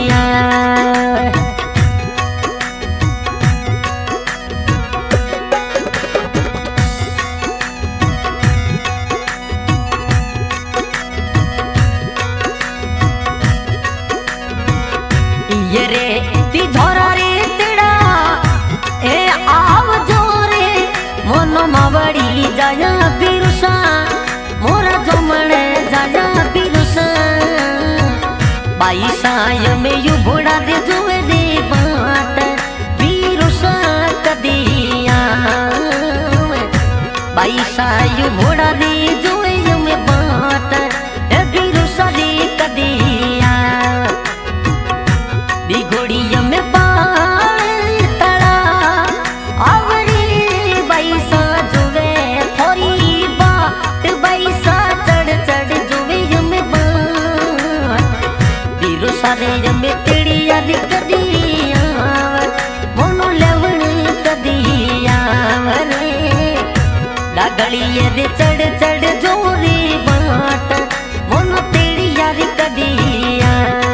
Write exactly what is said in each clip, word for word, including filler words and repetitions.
कदिया ये रे ती झोरा रे तेड़ा ए आव जोरे मोनो मावड़ी जाया बिरुसा मोरा जमणे जाया बिरुसा बाई साय में यू बुड़ा दे जुए रे बाट बिरुसा कदिया बाई साय बुड़ा दे जुए में बाट ए बिरुसा रे कदिया बिगोड़िया में बाल तड़ा आवड़ी बैसा जुवे थोड़ी बाट बैसा चढ़ चढ़ जुवे में बाट बिरु सारे में तेड़िया कदिया मोनो लेवन कदिया डागड़िया रे चढ़ चढ़ जोरे बाट मोनो तेड़िया कदिया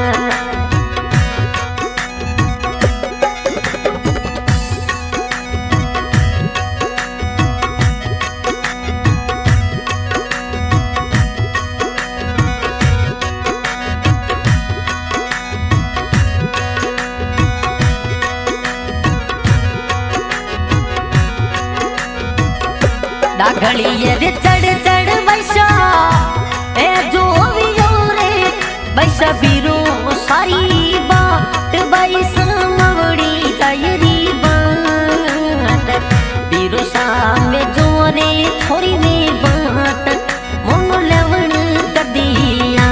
डागड़िए रे चढ़ चढ़ बैसा ए जो रे बैसा बीरो सारी बाट बैसा मवड़ी जायरी बाट बीरो सामे जोरे थोड़ी में बाट मोनो लेवन कदिया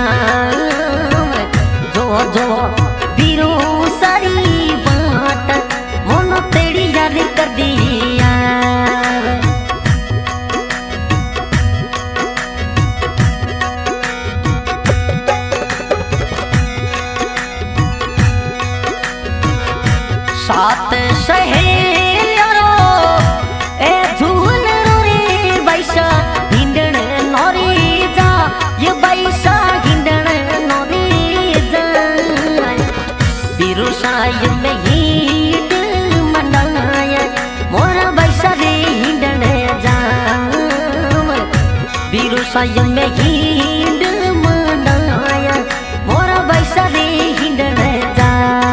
जो जो बीरो सारी बाट मोनो तेड़िया रे कदिया सात सहेलियों ए झूल रे बैसा हिंडण नोरी जा ये बैसा हिंडण नोरी जा बिरु साय में हिंड मनाया मोरा बैसा रे हिंडण जा बिरु साय में हिंड मनाया मोरा बैसा रे हिंडण जा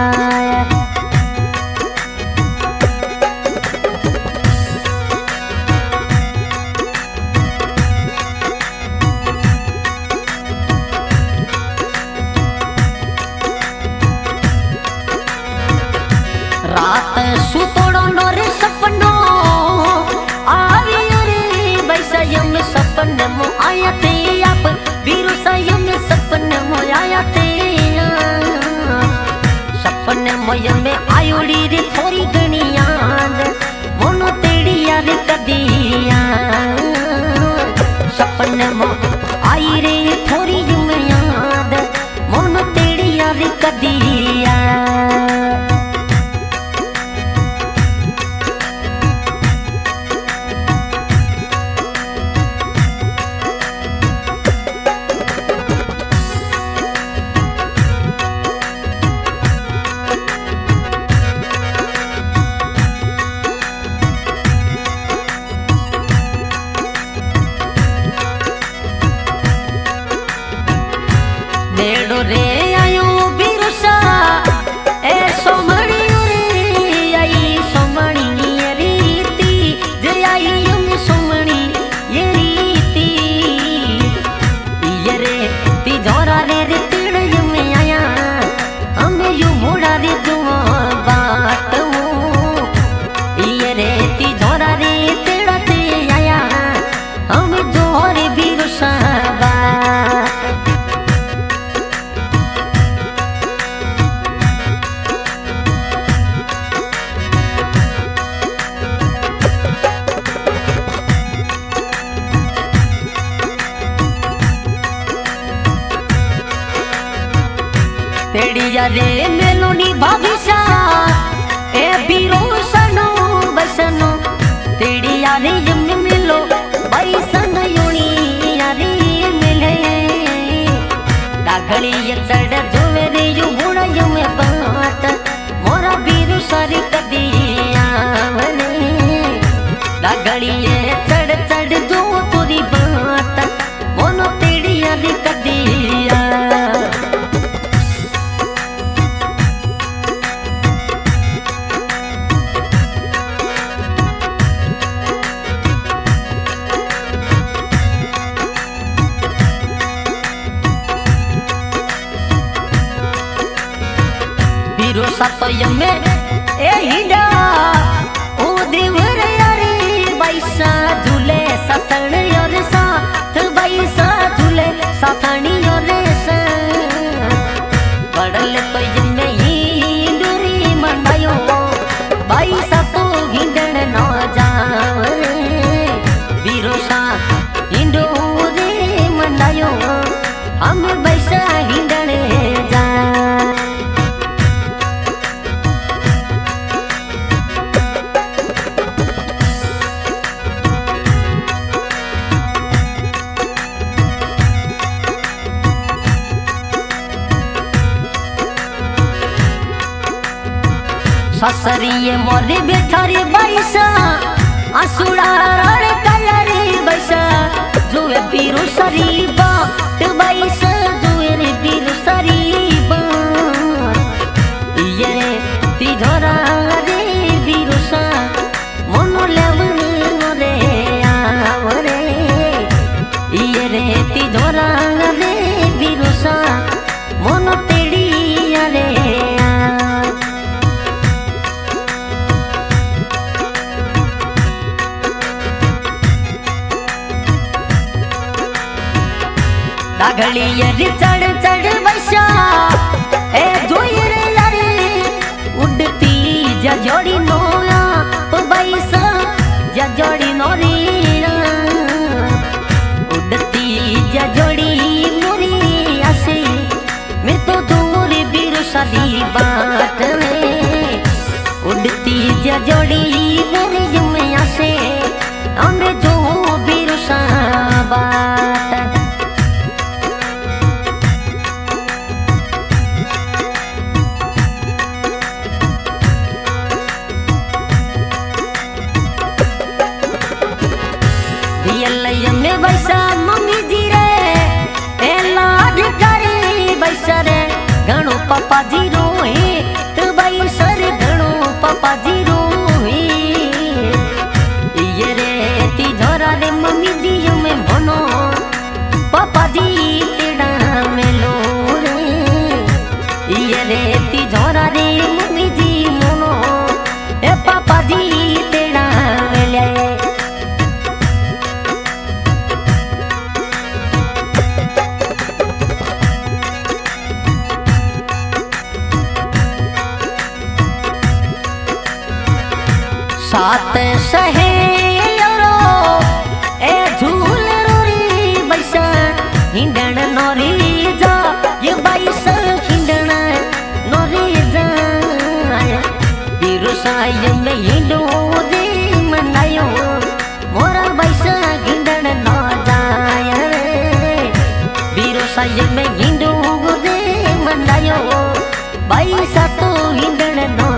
रात सुतोड़ो नोरे सपनो आवियो रे बैसा यम सपन मो आया ते आप बीरु सायम सपन मो आया ते सपन मोय में आयोड़ी रे थोड़ी घणी याद मोनो तेड़िया रे कदिया सपन मो आई रे थोड़ी याद मोनो तेड़िया रे कदिया बेड़ो रे आयो बिरुसा ए सोमणी रे आई सोमणी रीति जे आई यम सोमणी ये रीति ये रे ती जोरा रे रे तिड़ यम आया हमें यू मोड़ा रे जुआ बाट ये रे ती जोरा रे तिड़ ते आया हमें जोरे बिरुसा तेड़िया रे मेलोनी भाविसा ए बीरो सनो बसनो तेड़िया रे यम मिलो बैसन योनी यारी मिले डागड़ी ये चढ़ जुवे रे यू बुड़ा यम बीरो सातो यमे ए हिंडा ओ देवर यारी बैसा झूले साथण और साथ बैसा झूले साथणी और सा बड़ल तो यमे हिंडूरी मंडायो बैसा तो हिंडण न जावरे बीरो सा हिंडूरी मंडायो हम बैसा हिंडण जा ससरिये मोरे बेठारी बैसा आसुड़ा रण कलरी बैसा जुए बीरू सरी बाट बैसा जुए रे बीरू सरी बाट ये रे तिधरा रे बीरू सा मनो लेवन रे आवरे ये रे तिधरा रे बीरू सा मनो तेड़ी रे दागली यरी चढ़ चढ़ बैसा ए जोयर यारी उड़ती जजोड़ी नोया तो बैसा जजोड़ी नोरिया उड़ती जजोड़ी मोरी आसे मैं तो दूर बीरू सदी बाट में उड़ती जजोड़ी मोरी जुमे आसे हमें जो बीरू सा बाट में बैसा मम्मी जी रे ए लाड करे बैसा रे घणो पापा जी रोए तो बैसा रे घणो पापा जी रोए ये रे ती झोरा रे मम्मी जी में मनो पापा जी तेड़ा में लो रे ये रे ती झोरा रे मम्मी जी मनो ए पापा जी तेड़ा में ले सात सहेलो ए झूल रोरी बैसा हिंडण नोरी जा ये बैसा हिंडण नोरी जा बीरू साय में हिंडू दे मनायो मोरा बैसा हिंडण न जाय रे बीरू साय में हिंडू दे मनायो बैसा तो हिंडण न